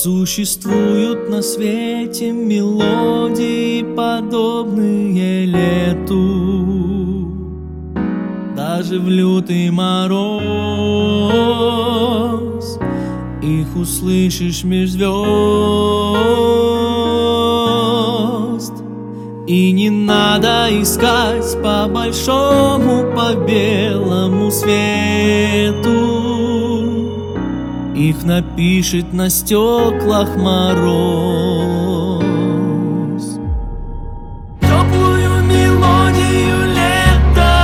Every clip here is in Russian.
Существуют на свете мелодии, подобные лету. Даже в лютый мороз их услышишь меж звезд. И не надо искать по большому, по белому свету. Их напишет на стеклах мороз. Теплую мелодию лета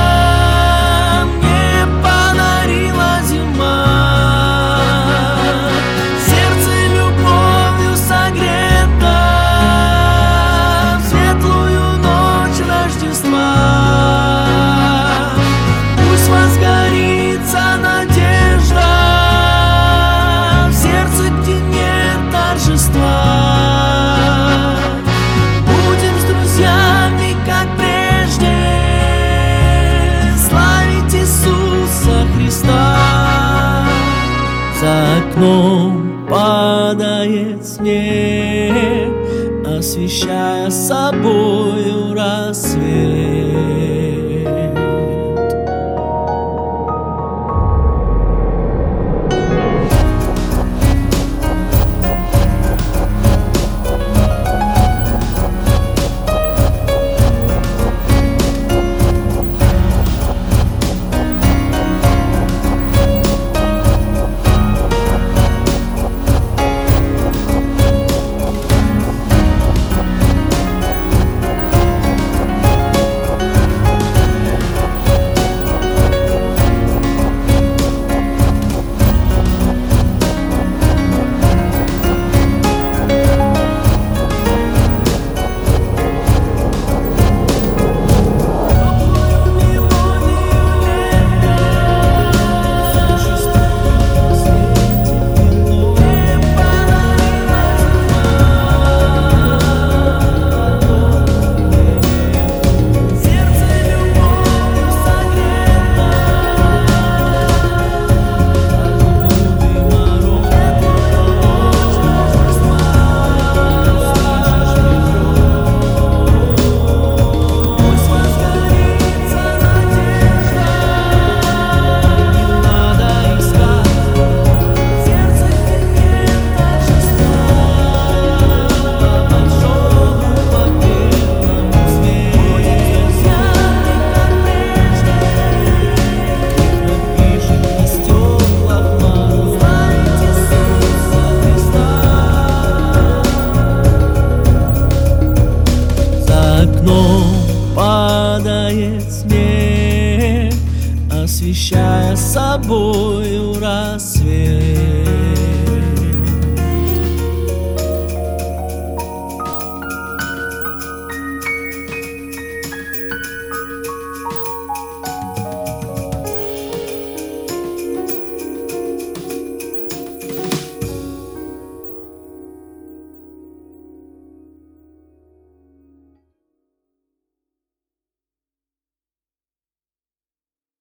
мне подарила зима. Сердце любовью согрето в светлую ночь Рождества. Пусть возгорится надежда в сердце, где нет торжества. Будем с друзьями, как прежде, славить Иисуса Христа. За окном падает снег, освещая собою рассвет.